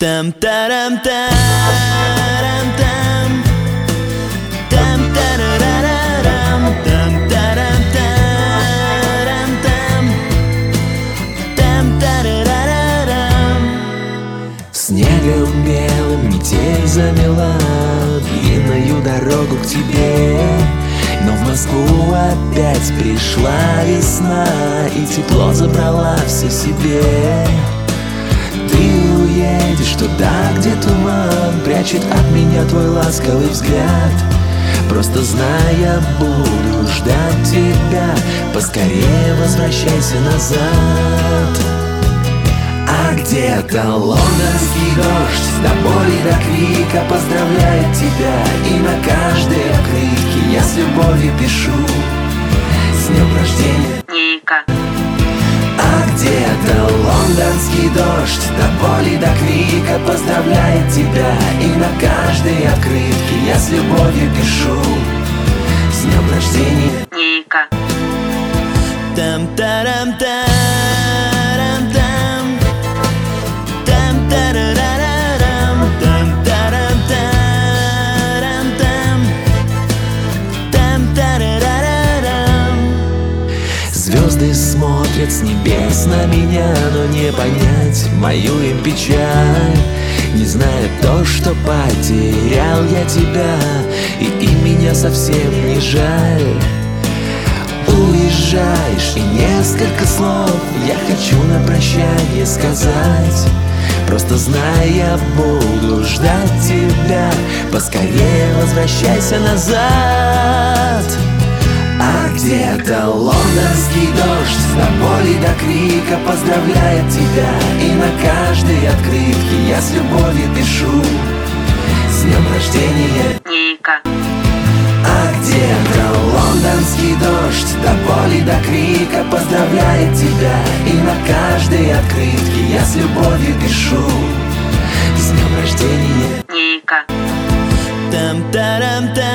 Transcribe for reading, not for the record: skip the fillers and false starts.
Там-тарам-тарам-там, там-тарарарам, там-тарам-тарам-там, там-тарарарам. Снегом белым метель замела длинную дорогу к тебе, но в Москву опять пришла весна, и тепло забрала все себе. Ты уедешь туда, где туман прячет от меня твой ласковый взгляд. Просто знай, я буду ждать тебя, поскорее возвращайся назад. А где-то лондонский дождь до боли, до крика поздравляет тебя, и на каждой открытке я с любовью пишу: с днем рождения, Ника. А где-то лондонский дождь до боли, до крика поздравляет тебя, и на каждой открытке я с любовью пишу: с днем рождения, Ника. Там-тарам-тарам-там, там-тарарарам, там-тарам-тарам-там, там-тарарарам. Звезды смотрят с небес на меня, но не понять мою им печаль, не зная то, что потерял я тебя, и им меня совсем не жаль. Уезжаешь, и несколько слов я хочу на прощание сказать. Просто знай, я буду ждать тебя, поскорее возвращайся назад. А где-то лондонский дождь до боли, до крика поздравляет тебя, и на каждой открытке я с любовью пишу: с днем рождения, Ника. А где-то лондонский дождь до боли, до крика поздравляет тебя, и на каждой открытке я с любовью пишу: с днем рождения, Ника. Там-тарам-тарам.